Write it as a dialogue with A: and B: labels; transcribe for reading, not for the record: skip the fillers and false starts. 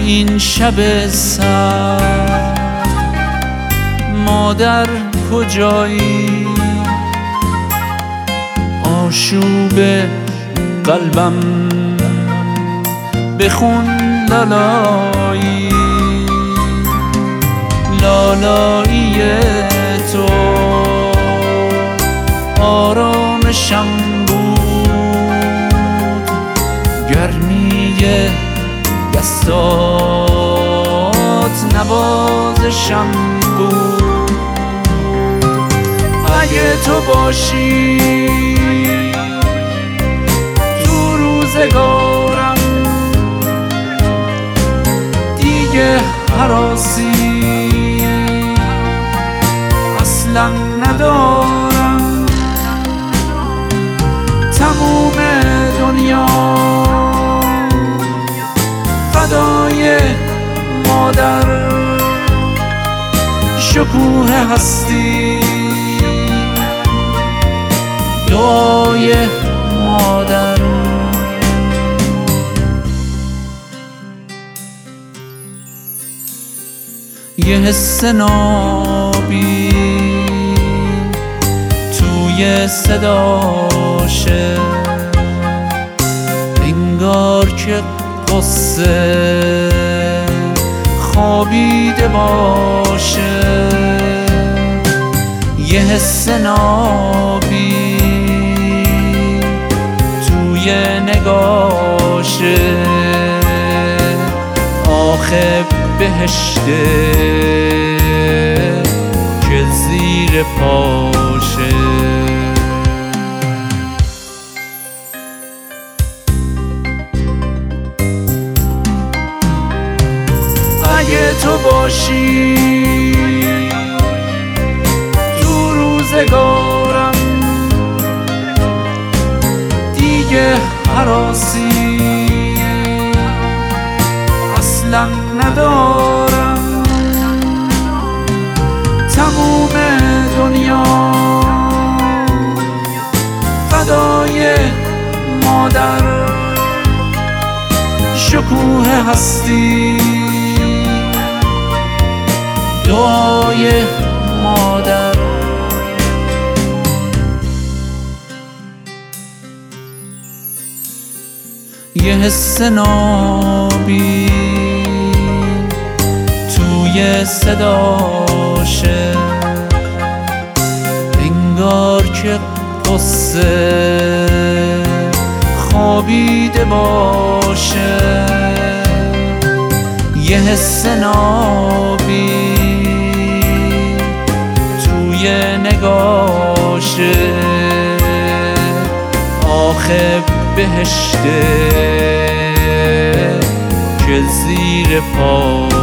A: این شب سرد مادر کجایی؟ آشوب قلبم بخون لالایی، لالایی تو آرامشم بود، گرمی دستات نوازشم بود. اگه تو باشی تو روزگارم دیگه هراسی اصلا ندارم. تموم دنیا فدای مادر، شکوه هستی دعای مادر. یه حس نابی توی صداشه، انگار که قصه خوابیده باشه. یه حس نابی توی نگاشه، آخه بهشته که زیر پاشه. اگه تو باشی تو روزگارم دیگه هراسی اصلا ندارم. تموم دنیا فدای مادر، شکوه هستی دعای مادر. یه حس نابی توی صداشه، انگار که قصه خوابیده باشه. یه حس نابی توی نگاشه، آخه بهشته که زیر پا